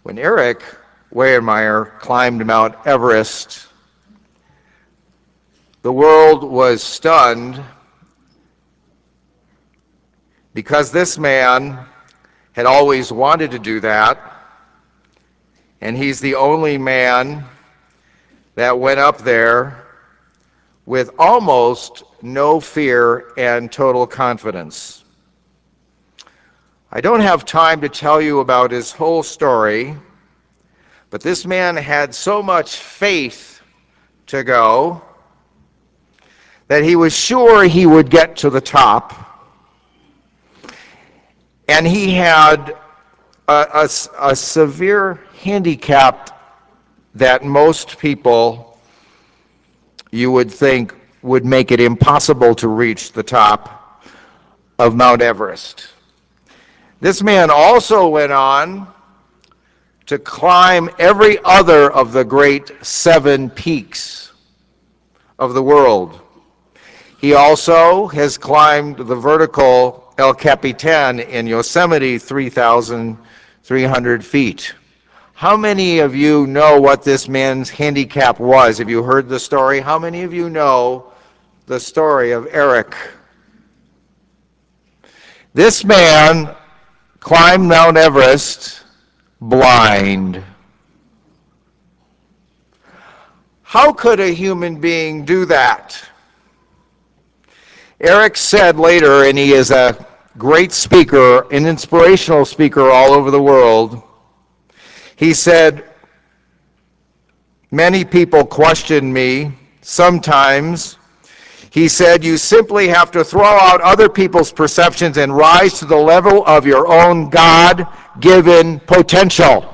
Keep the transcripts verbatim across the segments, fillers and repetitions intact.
When Eric Weyenmeyer climbed Mount Everest, the world was stunned because this man had always wanted to do that, and he's the only man that went up there with almost no fear and total confidence. I don't have time to tell you about his whole story, but this man had so much faith to go that he was sure he would get to the top. And he had a, a, a severe handicap that most people, you would think, would make it impossible to reach the top of Mount Everest. This man also went on to climb every other of the great seven peaks of the world. He also has climbed the vertical El Capitan in Yosemite, three thousand three hundred feet. How many of you know what this man's handicap was? Have you heard the story? How many of you know the story of Eric? This man climbed Mount Everest blind. How could a human being do that? Eric said later, and he is a great speaker, an inspirational speaker all over the world, he said, many people question me sometimes. He said, you simply have to throw out other people's perceptions and rise to the level of your own God-given potential.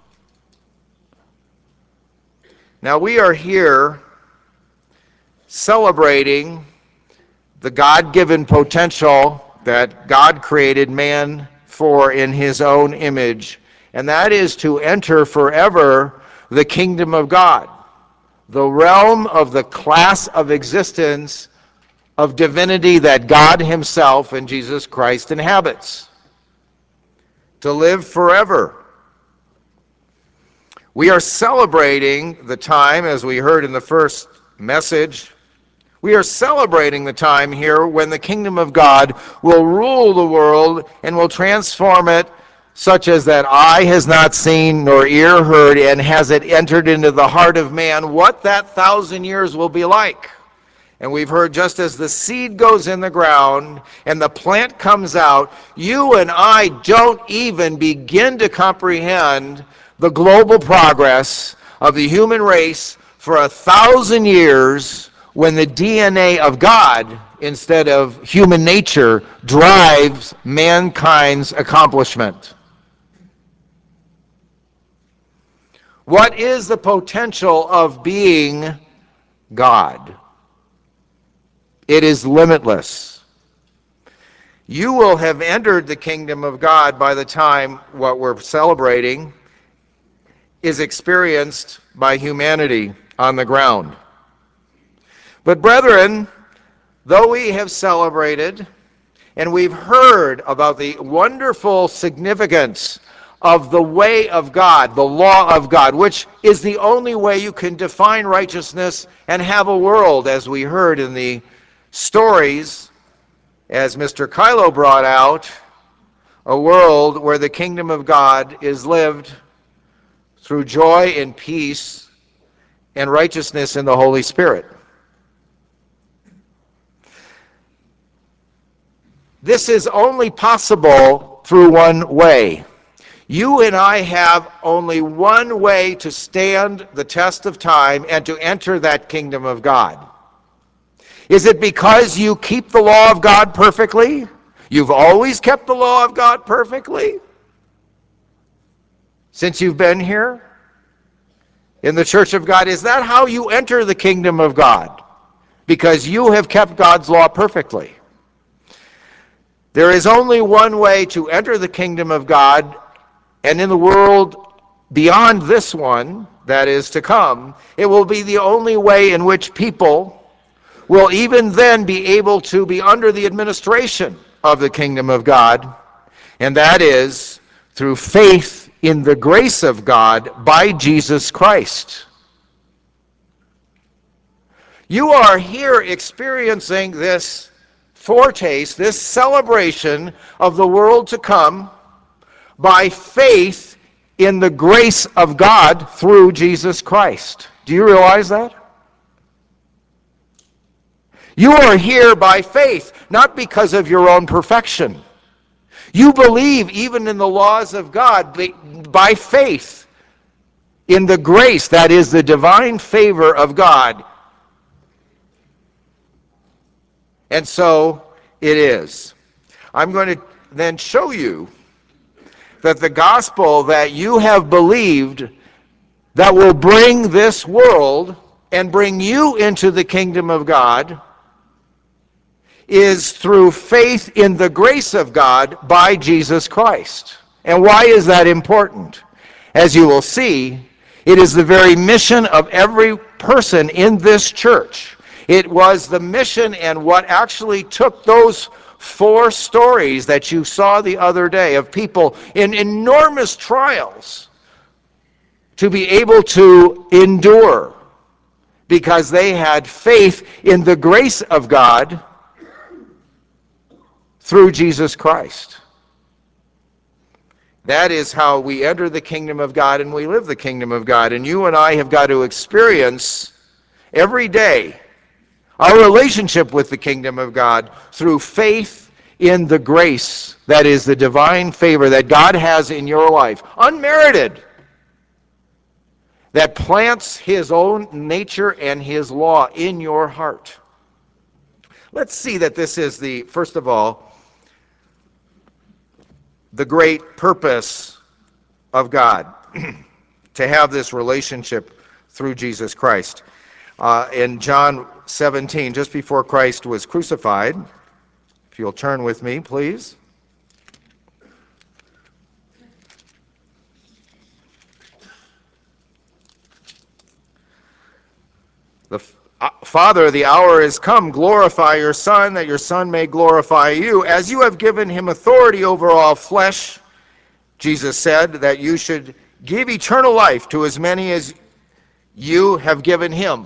Now we are here celebrating the God-given potential that God created man for in his own image, and that is to enter forever the kingdom of God, the realm of the class of existence of divinity that God himself and Jesus Christ inhabits, to live forever. We are celebrating the time, as we heard in the first message, we are celebrating the time here when the kingdom of God will rule the world and will transform it such as that eye has not seen nor ear heard, and has it entered into the heart of man what that thousand years will be like. And we've heard just as the seed goes in the ground and the plant comes out, you and I don't even begin to comprehend the global progress of the human race for a thousand years when the D N A of God, instead of human nature, drives mankind's accomplishment. What is the potential of being God? It is limitless. You will have entered the kingdom of God by the time what we're celebrating is experienced by humanity on the ground. But brethren, though we have celebrated and we've heard about the wonderful significance of the way of God, the law of God, which is the only way you can define righteousness and have a world, as we heard in the stories, as Mister Kylo brought out, a world where the kingdom of God is lived through joy and peace and righteousness in the Holy Spirit. This is only possible through one way. You and I have only one way to stand the test of time and to enter that kingdom of God. Is it because you keep the law of God perfectly? You've always kept the law of God perfectly? Since you've been here in the church of God, is that how you enter the kingdom of God? Because you have kept God's law perfectly. There is only one way to enter the kingdom of God, and in the world beyond this one that is to come, it will be the only way in which people will even then be able to be under the administration of the kingdom of God, and that is through faith in the grace of God by Jesus Christ. You are here experiencing this foretaste, this celebration of the world to come by faith in the grace of God through Jesus Christ. Do you realize that? You are here by faith, not because of your own perfection. You believe even in the laws of God by faith in the grace, that is the divine favor of God. And so it is. I'm going to then show you that the gospel that you have believed that will bring this world and bring you into the kingdom of God is through faith in the grace of God by Jesus Christ. And why is that important? As you will see, it is the very mission of every person in this church. It was the mission and what actually took those four stories that you saw the other day of people in enormous trials to be able to endure because they had faith in the grace of God through Jesus Christ. That is how we enter the kingdom of God and we live the kingdom of God. And you and I have got to experience every day our relationship with the kingdom of God through faith in the grace that is the divine favor that God has in your life, unmerited, that plants his own nature and his law in your heart. Let's see that this is the, first of all, the great purpose of God, to have this relationship through Jesus Christ. Uh, in John seventeen, just before Christ was crucified, if you'll turn with me, please. The uh, Father, the hour is come, glorify your Son, that your Son may glorify you. As you have given him authority over all flesh, Jesus said, that you should give eternal life to as many as you have given him.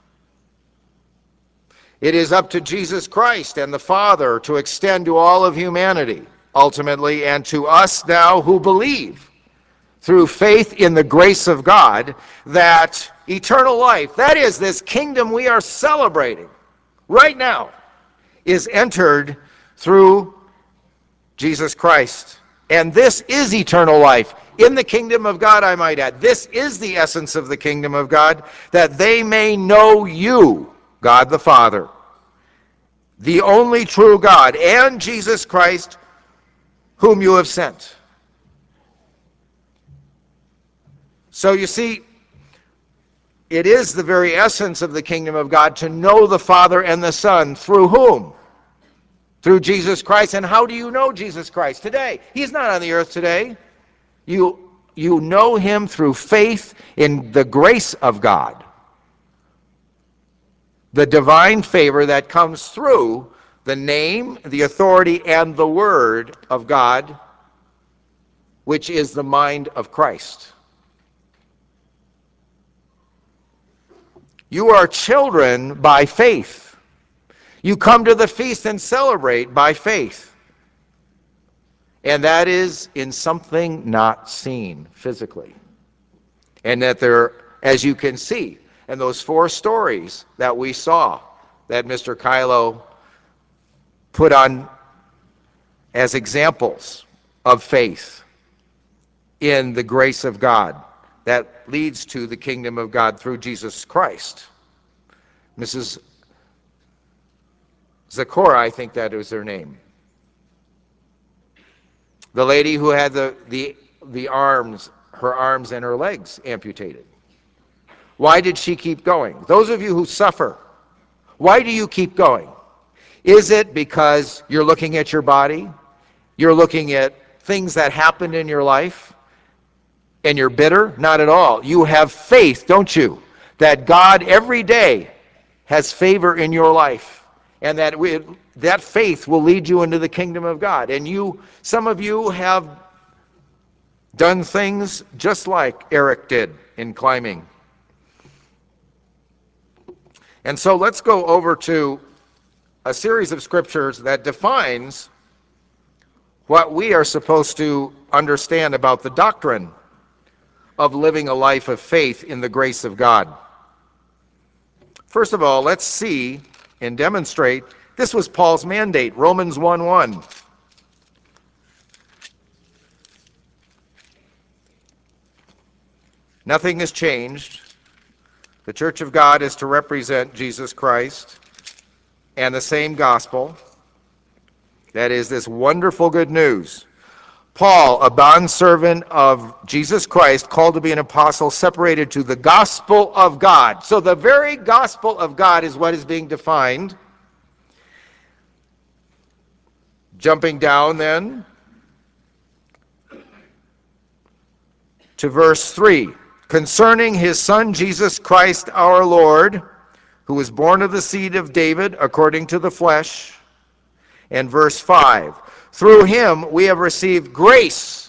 It is up to Jesus Christ and the Father to extend to all of humanity, ultimately, and to us now who believe through faith in the grace of God, that eternal life, that is this kingdom we are celebrating right now, is entered through Jesus Christ. And this is eternal life in the kingdom of God, I might add. This is the essence of the kingdom of God, that they may know you, God the Father, the only true God, and Jesus Christ, whom you have sent. So you see, it is the very essence of the kingdom of God to know the Father and the Son. Through whom? Through Jesus Christ. And how do you know Jesus Christ today? He's not on the earth today. You, you know him through faith in the grace of God, the divine favor that comes through the name, the authority, and the word of God, which is the mind of Christ. You are children by faith. You come to the feast and celebrate by faith. And that is in something not seen physically. And that there, as you can see, in those four stories that we saw, that Mister Kylo put on as examples of faith in the grace of God that leads to the kingdom of God through Jesus Christ. Missus Zachora, I think that was her name. The lady who had the, the, the arms, her arms and her legs amputated. Why did she keep going? Those of you who suffer, why do you keep going? Is it because you're looking at your body? You're looking at things that happened in your life? And you're bitter? Not at all. You have faith, don't you? That God every day has favor in your life. And that we, that faith will lead you into the kingdom of God. And you, some of you have done things just like Eric did in climbing. And so let's go over to a series of scriptures that defines what we are supposed to understand about the doctrine of living a life of faith in the grace of God. First of all, let's see and demonstrate this was Paul's mandate, Romans one one. Nothing has changed. The Church of God is to represent Jesus Christ and the same gospel. That is this wonderful good news. Paul, a bondservant of Jesus Christ, called to be an apostle, separated to the gospel of God. So the very gospel of God is what is being defined. Jumping down then to verse three. Concerning his Son Jesus Christ our Lord, who was born of the seed of David according to the flesh. And verse five. Through him we have received grace.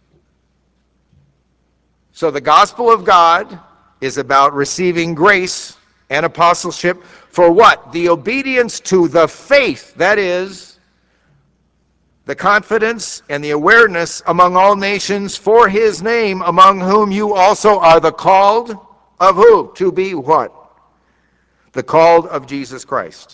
So the gospel of God is about receiving grace and apostleship for what? The obedience to the faith, that is, the confidence and the awareness among all nations for his name, among whom you also are the called of who? To be what? The called of Jesus Christ.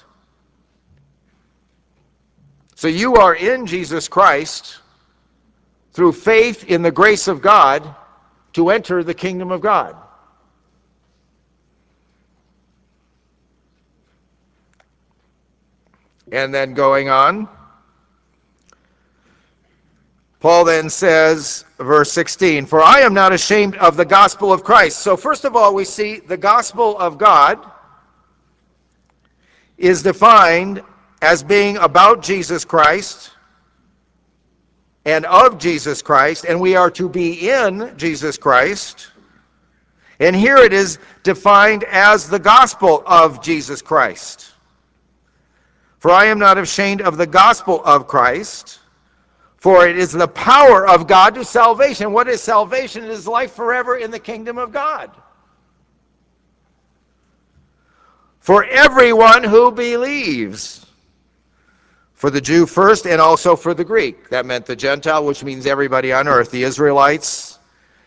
So you are in Jesus Christ through faith in the grace of God to enter the kingdom of God. And then going on, Paul then says, verse sixteen, for I am not ashamed of the gospel of Christ. So first of all, we see the gospel of God is defined as being about Jesus Christ and of Jesus Christ, and we are to be in Jesus Christ. And here it is defined as the gospel of Jesus Christ. For I am not ashamed of the gospel of Christ, for it is the power of God to salvation. What is salvation? It is life forever in the kingdom of God. For everyone who believes. For the Jew first and also for the Greek. That meant the Gentile, which means everybody on earth, the Israelites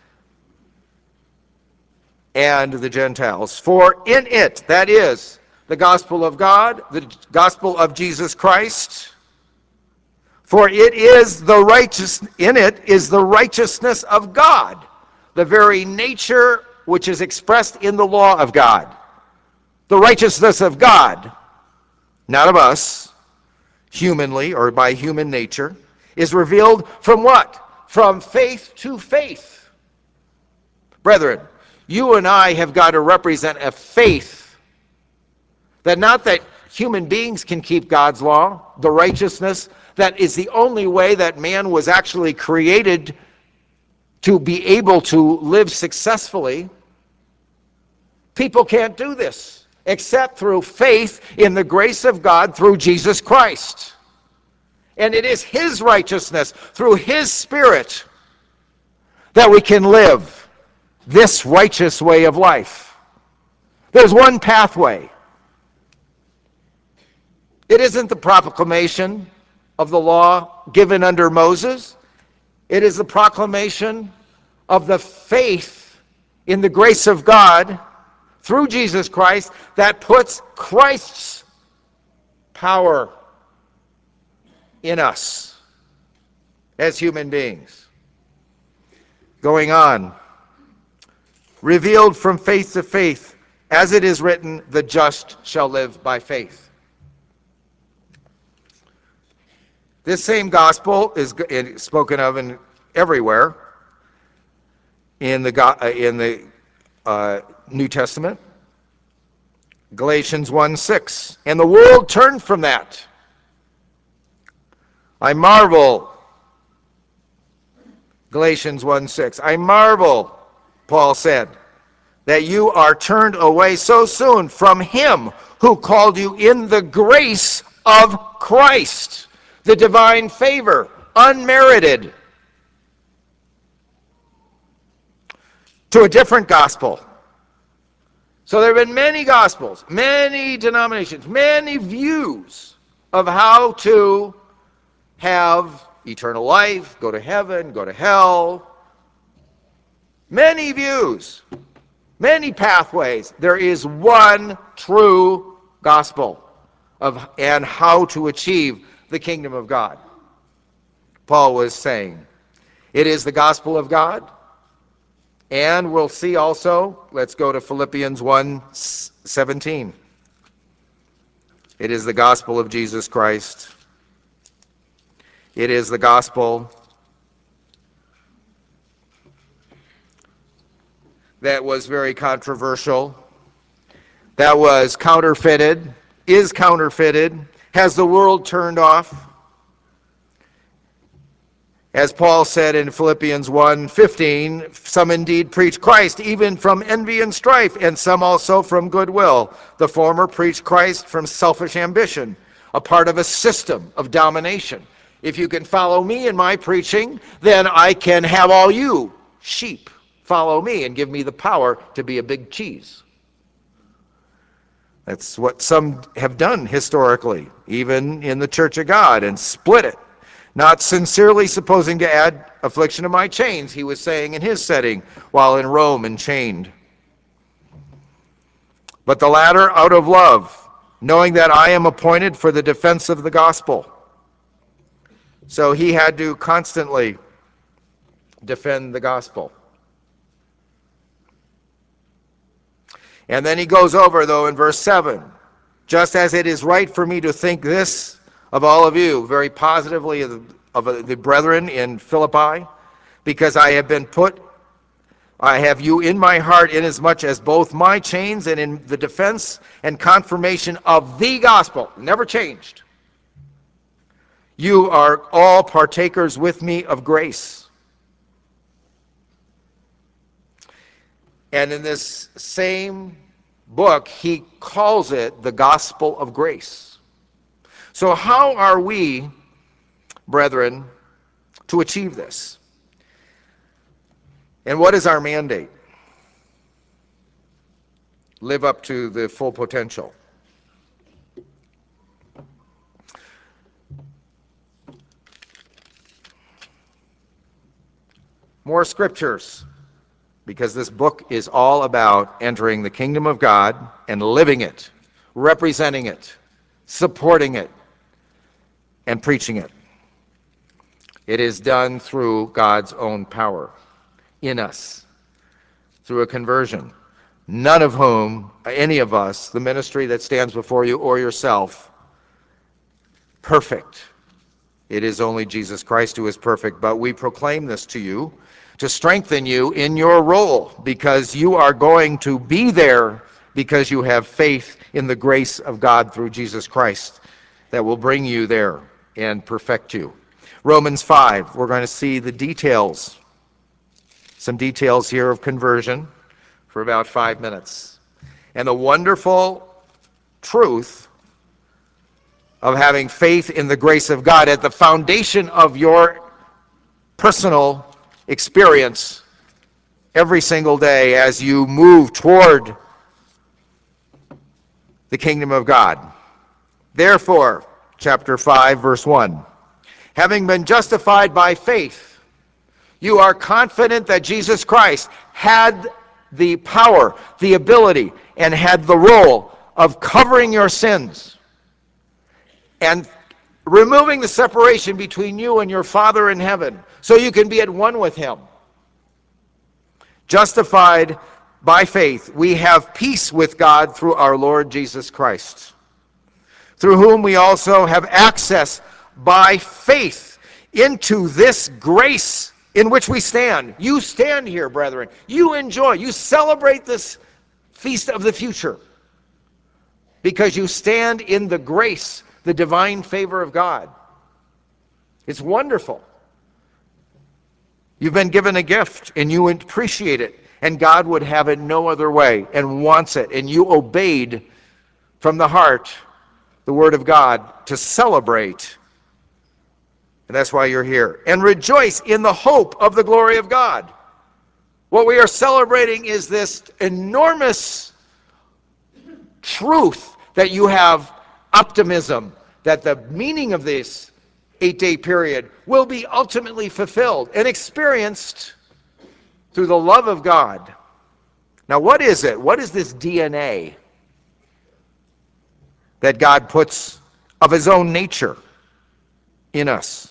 and the Gentiles. For in it, that is, the gospel of God, the gospel of Jesus Christ, for it is the righteous, in it is the righteousness of God, the very nature which is expressed in the law of God. The righteousness of God, not of us, humanly or by human nature, is revealed from what? From faith to faith. Brethren, you and I have got to represent a faith that not that human beings can keep God's law, the righteousness, that is the only way that man was actually created to be able to live successfully. People can't do this except through faith in the grace of God through Jesus Christ. And it is his righteousness through his Spirit that we can live this righteous way of life. There's one pathway. It isn't the proclamation of the law given under Moses. It is the proclamation of the faith in the grace of God through Jesus Christ that puts Christ's power in us as human beings. Going on. Revealed from faith to faith, as it is written, the just shall live by faith. This same gospel is spoken of in everywhere in the in the uh, New Testament. Galatians one six, and the world turned from that. I marvel. Galatians one six, I marvel, Paul said, that you are turned away so soon from him who called you in the grace of Christ, the divine favor, unmerited. to a different gospel. So there have been many gospels, many denominations, many views of how to have eternal life, go to heaven, go to hell. Many views, many pathways. There is one true gospel of and how to achieve the kingdom of God. Paul was saying, it is the gospel of God. And we'll see also, let's go to Philippians one seventeen. It is the gospel of Jesus Christ. It is the gospel that was very controversial, that was counterfeited, is counterfeited, has the world turned off. As Paul said in Philippians one fifteen, some indeed preach Christ, even from envy and strife, and some also from goodwill. The former preach Christ from selfish ambition, a part of a system of domination. If you can follow me in my preaching, then I can have all you sheep follow me and give me the power to be a big cheese. That's what some have done historically, even in the Church of God, and split it. Not sincerely supposing to add affliction to my chains, he was saying in his setting while in Rome and chained. But the latter out of love, knowing that I am appointed for the defense of the gospel. So he had to constantly defend the gospel. And then he goes over, though, in verse seven, just as it is right for me to think this of all of you, very positively of the, of the brethren in Philippi, because I have been put, I have you in my heart, inasmuch as both my chains and in the defense and confirmation of the gospel, never changed. You are all partakers with me of grace. And in this same book, he calls it the gospel of grace. So how are we, brethren, to achieve this? And what is our mandate? Live up to the full potential. More scriptures, because this book is all about entering the kingdom of God and living it, representing it, supporting it, and preaching it. It is done through God's own power in us, through a conversion. None of whom, any of us, the ministry that stands before you or yourself, perfect. It is only Jesus Christ who is perfect, but we proclaim this to you to strengthen you in your role, because you are going to be there because you have faith in the grace of God through Jesus Christ that will bring you there and perfect you. Romans five, we're going to see the details, some details here of conversion for about five minutes. And the wonderful truth of having faith in the grace of God at the foundation of your personal experience every single day as you move toward the kingdom of God. Therefore, chapter five, verse one, having been justified by faith, you are confident that Jesus Christ had the power, the ability, and had the role of covering your sins and removing the separation between you and your Father in heaven, so you can be at one with him. Justified by faith, we have peace with God through our Lord Jesus Christ, through whom we also have access by faith into this grace in which we stand. You stand here, brethren. You enjoy, you celebrate this feast of the future because you stand in the grace, the divine favor of God. It's wonderful. You've been given a gift and you appreciate it, and God would have it no other way and wants it, and you obeyed from the heart the word of God to celebrate. And that's why you're here. And rejoice in the hope of the glory of God. What we are celebrating is this enormous truth that you have optimism, that the meaning of this eight-day period will be ultimately fulfilled and experienced through the love of God. Now, what is it? What is this D N A that God puts of his own nature in us?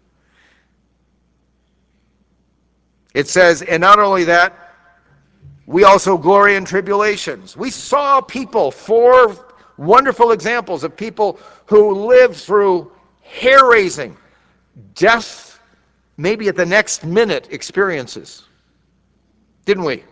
It says, and not only that, we also glory in tribulations. We saw people, four wonderful examples of people who lived through hair-raising, death, maybe at the next minute experiences. Didn't we?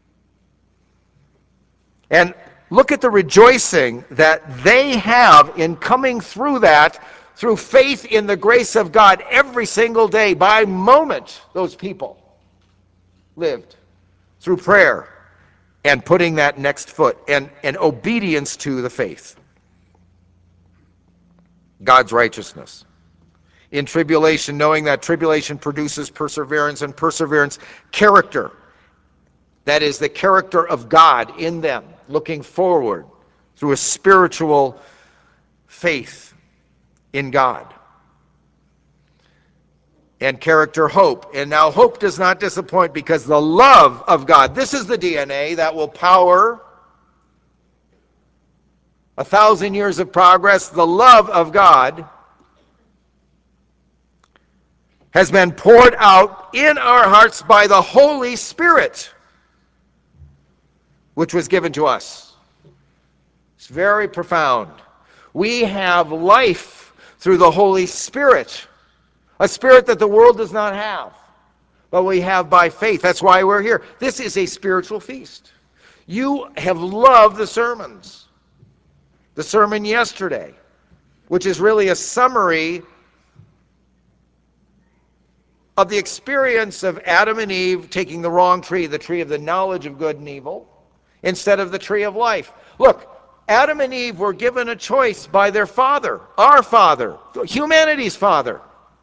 And look at the rejoicing that they have in coming through that, through faith in the grace of God every single day. By moment, those people lived through prayer and putting that next foot and, and obedience to the faith. God's righteousness. In tribulation, knowing that tribulation produces perseverance, and perseverance, character. That is the character of God in them, looking forward through a spiritual faith in God. And character, hope. And now hope does not disappoint, because the love of God, this is the D N A that will power a thousand years of progress. The love of God has been poured out in our hearts by the Holy Spirit, which was given to us. It's very profound. We have life through the Holy Spirit, a spirit that the world does not have, but we have by faith. That's why we're here. This is a spiritual feast. You have loved the sermons. The sermon yesterday, which is really a summary of the experience of Adam and Eve taking the wrong tree, the tree of the knowledge of good and evil, instead of the tree of life. Look, Adam and Eve were given a choice by their father, our father, humanity's father,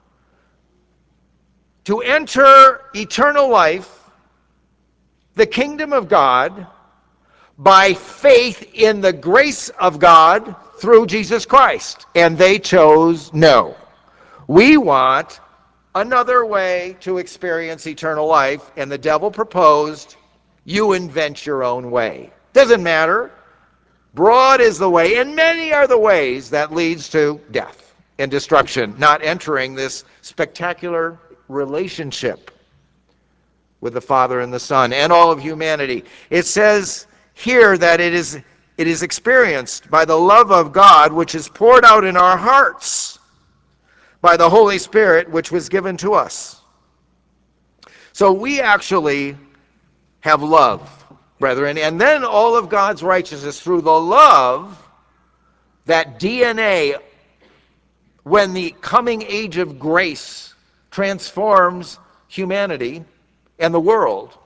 to enter eternal life, the kingdom of God, by faith in the grace of God through Jesus Christ. And they chose no. We want another way to experience eternal life, and the devil proposed, you invent your own way. Doesn't matter. Broad is the way, and many are the ways that leads to death and destruction, not entering this spectacular relationship with the Father and the Son and all of humanity. It says here that it is it is experienced by the love of God, which is poured out in our hearts by the Holy Spirit, which was given to us. So we actually have love, brethren, and then all of God's righteousness through the love, that D N A, when the coming age of grace transforms humanity and the world,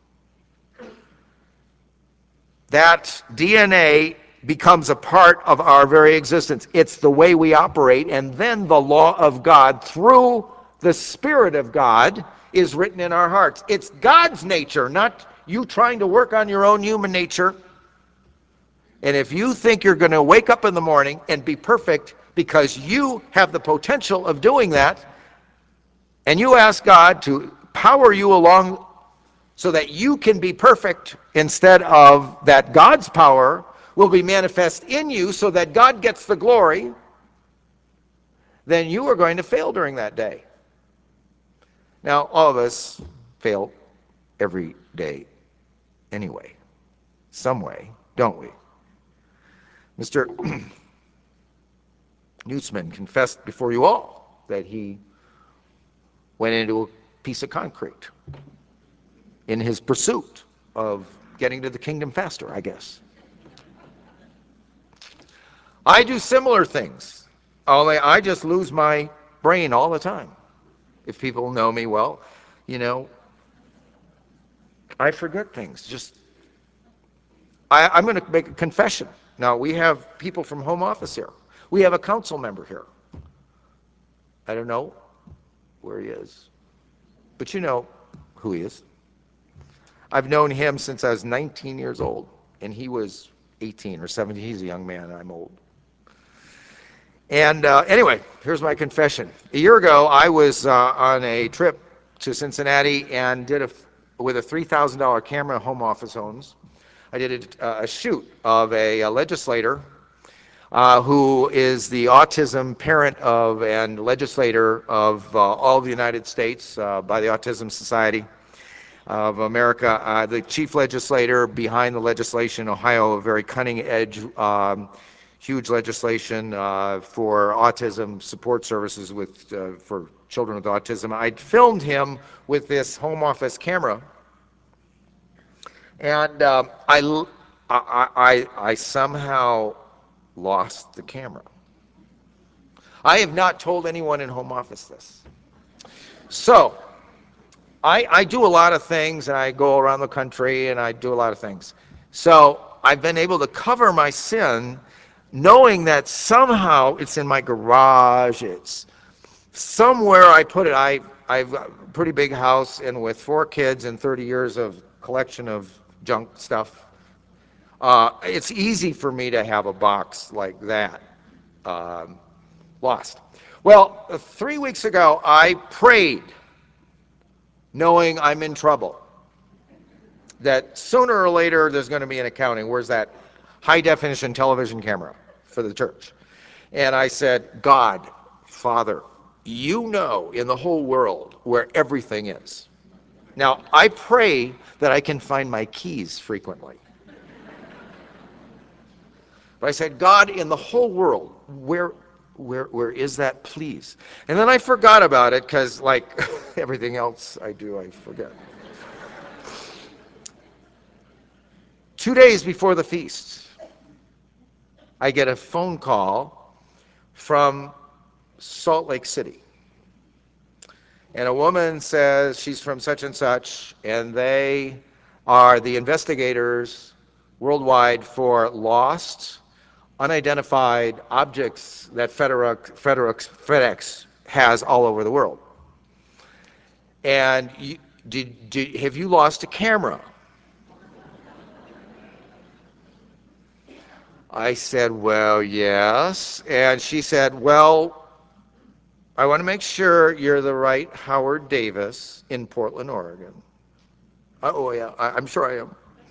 that D N A becomes a part of our very existence. It's the way we operate, and then the law of God through the Spirit of God is written in our hearts. It's God's nature, not you trying to work on your own human nature. And if you think you're going to wake up in the morning and be perfect because you have the potential of doing that, and you ask God to power you along so that you can be perfect, instead of that God's power will be manifest in you so that God gets the glory, then you are going to fail during that day. Now, all of us fail every day anyway, some way, don't we? Mister Newsman confessed before you all that he went into a piece of concrete in his pursuit of getting to the kingdom faster, I guess. I do similar things, only I just lose my brain all the time. If people know me well, you know, I forget things. Just, I, I'm going to make a confession. Now, we have people from home office here. We have a council member here. I don't know where he is, but you know who he is. I've known him since I was nineteen years old, and he was eighteen or seventeen. He's a young man, and I'm old. And uh, anyway, here's my confession. A year ago, I was uh, on a trip to Cincinnati and did a, with a three thousand dollar camera home office owns, I did a, a shoot of a, a legislator uh, who is the autism parent of and legislator of uh, all of the United States uh, by the Autism Society of America, uh, the chief legislator behind the legislation in Ohio, a very cutting edge, um, huge legislation uh, for autism support services with uh, for children with autism. I filmed him with this home office camera, and um, I, I, I, I somehow lost the camera. I have not told anyone in home office this. So, I, I do a lot of things, and I go around the country, and I do a lot of things. So I've been able to cover my sin, knowing that somehow it's in my garage, it's somewhere I put it. I, I've got a pretty big house, and with four kids and thirty years of collection of junk stuff, uh, it's easy for me to have a box like that um, lost. Well, three weeks ago, I prayed knowing I'm in trouble, that sooner or later there's going to be an accounting. Where's that high definition television camera for the church? And I said, God, Father, you know in the whole world where everything is. Now, I pray that I can find my keys frequently. But I said, God, in the whole world, where where where is that, please? And then I forgot about it because, like everything else I do, I forget. Two days before the feast, I get a phone call from Salt Lake City. And a woman says she's from such and such, and they are the investigators worldwide for lost, unidentified objects that FedEx, FedEx, FedEx has all over the world. And you, did, did, have you lost a camera? I said, well, yes. And she said, well, I want to make sure you're the right Howard Davis in Portland, Oregon. Oh, yeah, I, I'm sure I am.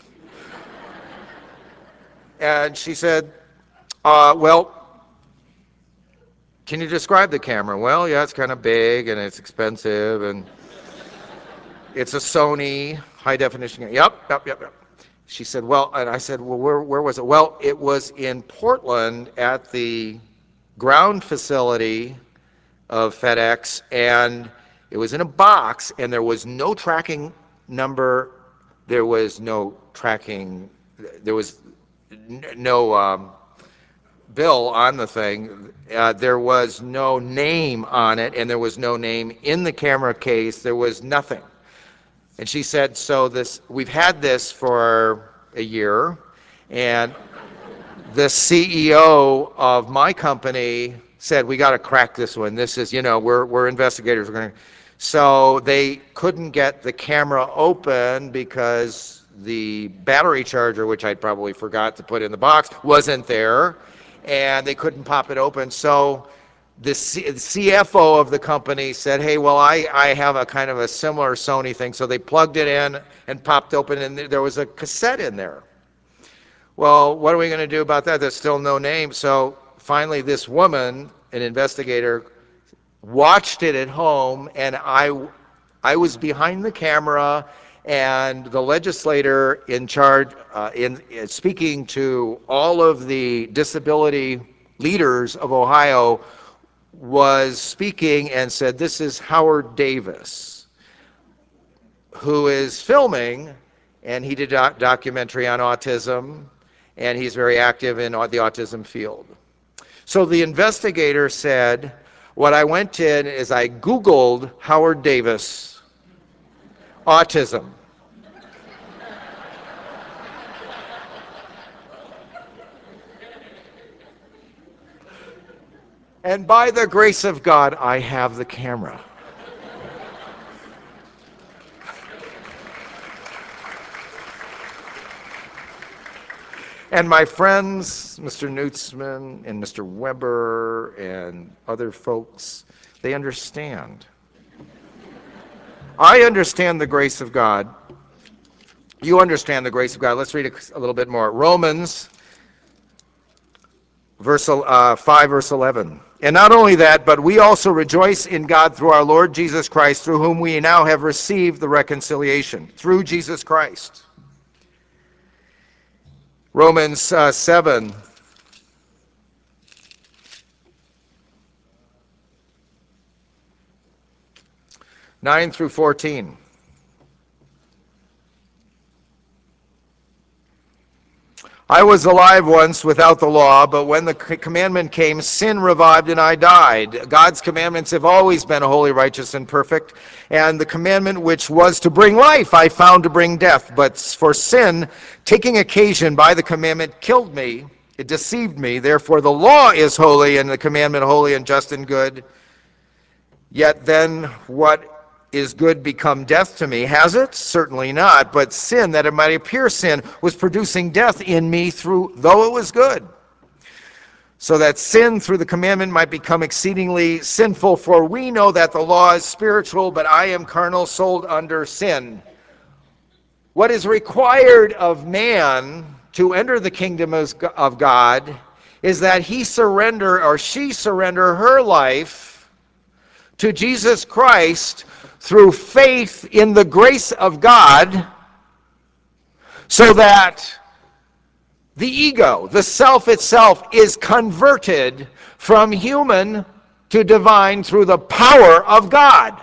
And she said, uh, well, can you describe the camera? Well, yeah, it's kind of big and it's expensive and it's a Sony high definition. Yep, yep, yep, yep. She said, well, and I said, well, where, where was it? Well, it was in Portland at the ground facility of FedEx, and it was in a box, and there was no tracking number, there was no tracking, there was no um, bill on the thing, uh, there was no name on it, and there was no name in the camera case, there was nothing. And she said, so this, we've had this for a year, and the C E O of my company said, we got to crack this one. This is, you know, we're, we're investigators. We're going to. So they couldn't get the camera open because the battery charger, which I'd probably forgot to put in the box, wasn't there, and they couldn't pop it open. So the C F O of the company said, hey, well, I, I have a kind of a similar Sony thing. So they plugged it in and popped open, and there was a cassette in there. Well, what are we going to do about that? There's still no name. So finally, this woman, an investigator, watched it at home, and I, I was behind the camera, and the legislator in charge, uh, in, in speaking to all of the disability leaders of Ohio, was speaking and said, this is Howard Davis, who is filming, and he did a documentary on autism, and he's very active in the autism field. So the investigator said, what I went in is I Googled Howard Davis, autism. And by the grace of God, I have the camera. And my friends, Mister Nutzman and Mister Weber and other folks, they understand. I understand the grace of God. You understand the grace of God. Let's read a, a little bit more. Romans verse uh, five, verse eleven. And not only that, but we also rejoice in God through our Lord Jesus Christ, through whom we now have received the reconciliation, through Jesus Christ. Romans uh, seven. nine through fourteen. I was alive once without the law, but when the commandment came, sin revived and I died. God's commandments have always been holy, righteous, and perfect. And the commandment which was to bring life, I found to bring death. But for sin, taking occasion by the commandment, killed me. It deceived me. Therefore the law is holy, and the commandment holy and just and good. Yet then what is good become death to me? Has it? Certainly not. But sin, that it might appear sin, was producing death in me through, though it was good. So that sin through the commandment might become exceedingly sinful. For we know that the law is spiritual, but I am carnal, sold under sin. What is required of man to enter the kingdom of God is that he surrender, or she surrender her life to Jesus Christ through faith in the grace of God, so that the ego, the self itself, is converted from human to divine through the power of God.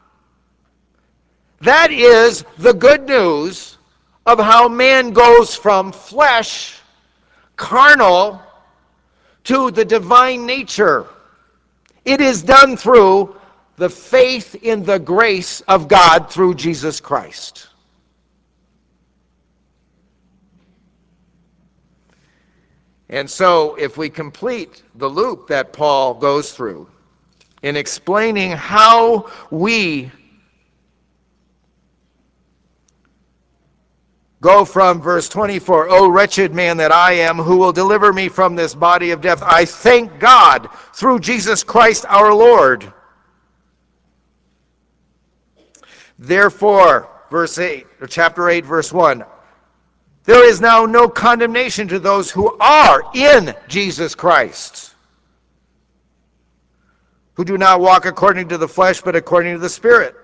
That is the good news of how man goes from flesh, carnal, to the divine nature. It is done through the faith in the grace of God through Jesus Christ. And so, if we complete the loop that Paul goes through in explaining how we go from verse twenty-four, O wretched man that I am, who will deliver me from this body of death? I thank God through Jesus Christ our Lord. Therefore, verse eight, or chapter eight, verse one, there is now no condemnation to those who are in Jesus Christ, who do not walk according to the flesh, but according to the Spirit.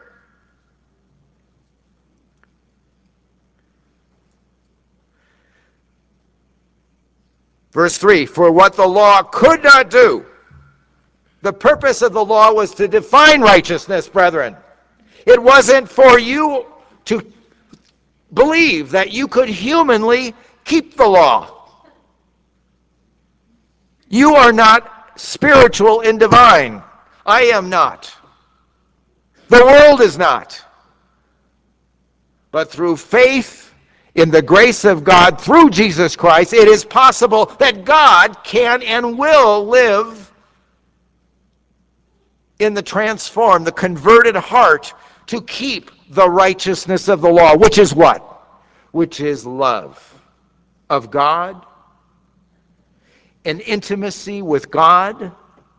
Verse three, for what the law could not do, the purpose of the law was to define righteousness, brethren. It wasn't for you to believe that you could humanly keep the law. You are not spiritual and divine. I am not. The world is not. But through faith in the grace of God through Jesus Christ, it is possible that God can and will live in the transformed, the converted heart to keep the righteousness of the law, which is what? Which is love of God, an intimacy with God,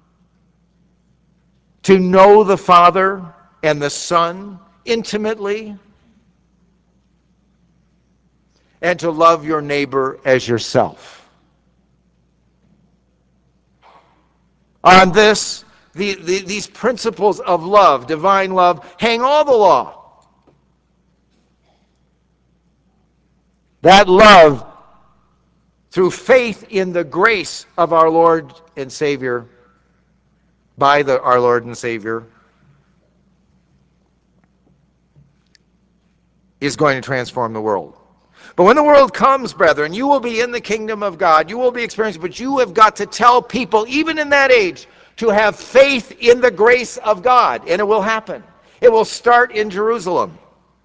to know the Father and the Son intimately, and to love your neighbor as yourself. On this, the, the, these principles of love, divine love, hang all the law. That love, through faith in the grace of our Lord and Savior, by the, our Lord and Savior, is going to transform the world. But when the world comes, brethren, you will be in the kingdom of God. You will be experiencing, but you have got to tell people, even in that age, to have faith in the grace of God, and it will happen. It will start in Jerusalem.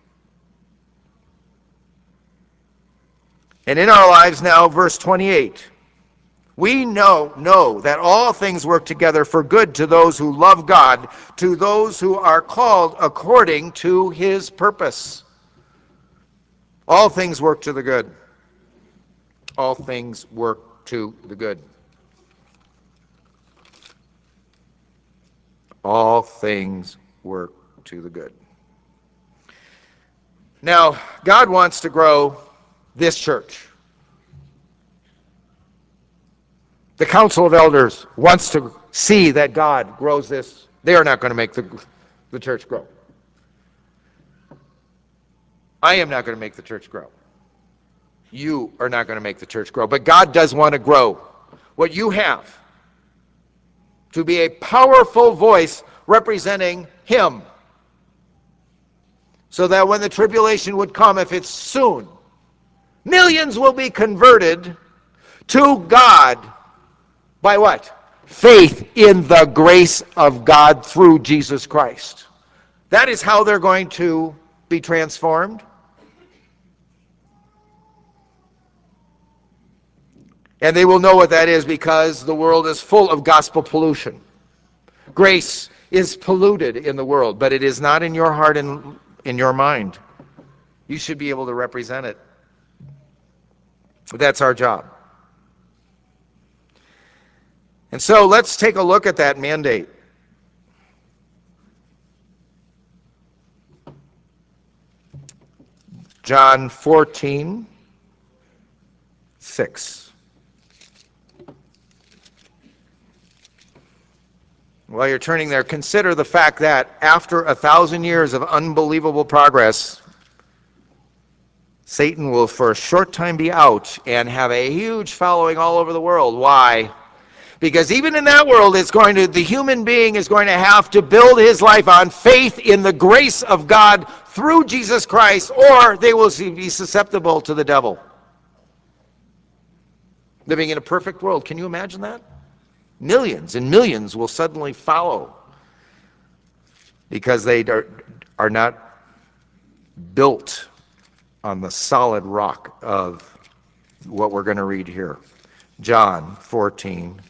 And in our lives now, verse twenty-eight, we know, know that all things work together for good to those who love God, to those who are called according to his purpose. All things work to the good. All things work to the good. All things work to the good. Now, God wants to grow this church. The Council of Elders wants to see that God grows this. They are not going to make the, the church grow. I am not going to make the church grow. You are not going to make the church grow. But God does want to grow what you have to be a powerful voice representing Him. So that when the tribulation would come, if it's soon, millions will be converted to God by what? Faith in the grace of God through Jesus Christ. That is how they're going to be transformed. And they will know what that is because the world is full of gospel pollution. Grace is polluted in the world, but it is not in your heart and in your mind. You should be able to represent it. That's our job. And so let's take a look at that mandate. John fourteen, six. While you're turning there, consider the fact that after a thousand years of unbelievable progress, Satan will for a short time be out and have a huge following all over the world. Why? Because even in that world, it's going to, the human being is going to have to build his life on faith in the grace of God through Jesus Christ, or they will be susceptible to the devil. Living in a perfect world. Can you imagine that? Millions and millions will suddenly follow because they are, are not built on the solid rock of what we're going to read here. John fourteen,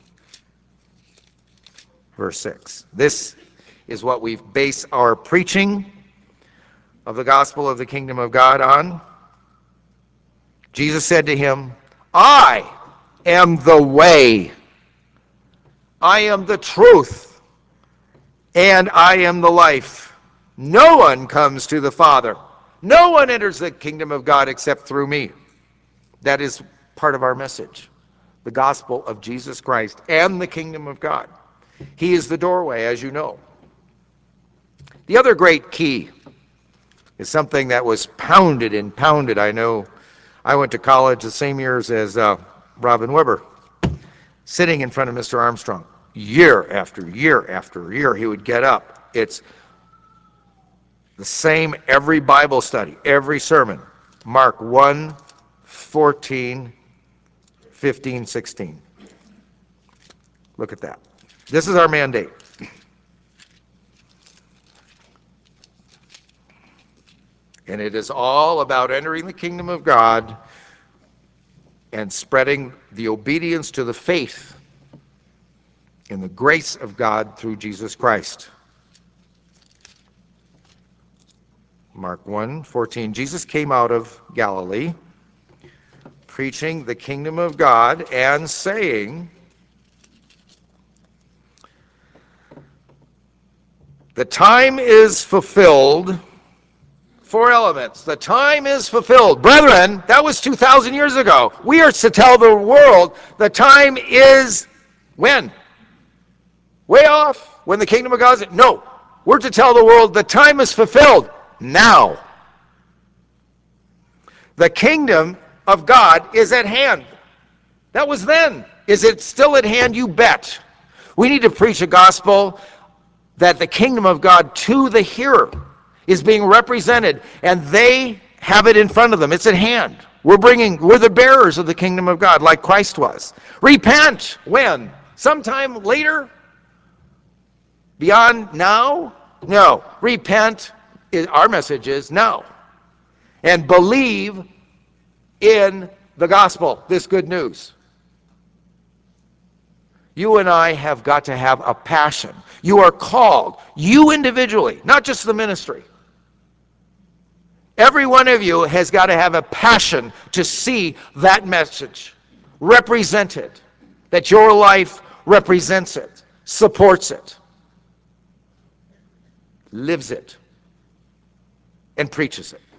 verse six. This is what we base our preaching of the gospel of the kingdom of God on. Jesus said to him, I am the way, I am the truth, and I am the life. No one comes to the Father. No one enters the kingdom of God except through me. That is part of our message, the gospel of Jesus Christ and the kingdom of God. He is the doorway, as you know. The other great key is something that was pounded and pounded. I know I went to college the same years as uh, Robin Weber, sitting in front of Mister Armstrong. Year after year after year, he would get up. It's the same every Bible study, every sermon. Mark one, fourteen, fifteen, sixteen. Look at that. This is our mandate. And it is all about entering the kingdom of God and spreading the obedience to the faith in the grace of God through Jesus Christ. Mark one, fourteen. Jesus came out of Galilee, preaching the kingdom of God and saying, the time is fulfilled. Four elements. The time is fulfilled. Brethren, that was two thousand years ago. We are to tell the world the time is when? Way off? When the kingdom of God is? No. We're to tell the world the time is fulfilled now. The kingdom of God is at hand. That was then. Is it still at hand? You bet. We need to preach a gospel that the kingdom of God to the hearer is being represented, and they have it in front of them. It's at hand. We're bringing, we're the bearers of the kingdom of God, like Christ was. Repent. When? Sometime later? Beyond now? No. Repent. Our message is now. And believe in the gospel, this good news. You and I have got to have a passion. You are called, you individually, not just the ministry. Every one of you has got to have a passion to see that message represent it, that your life represents it, supports it, lives it, and preaches it.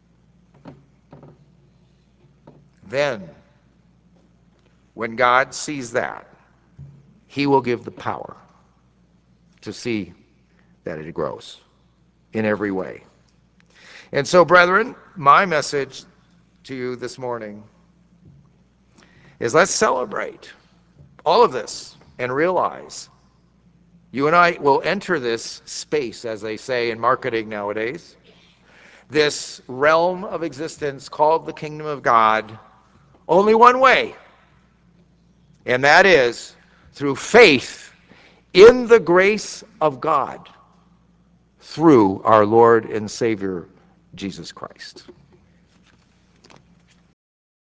Then, when God sees that, he will give the power to see that it grows in every way. And so, brethren, my message to you this morning is let's celebrate all of this and realize you and I will enter this space, as they say in marketing nowadays, this realm of existence called the kingdom of God, only one way, and that is through faith in the grace of God through our Lord and Savior, Jesus Christ.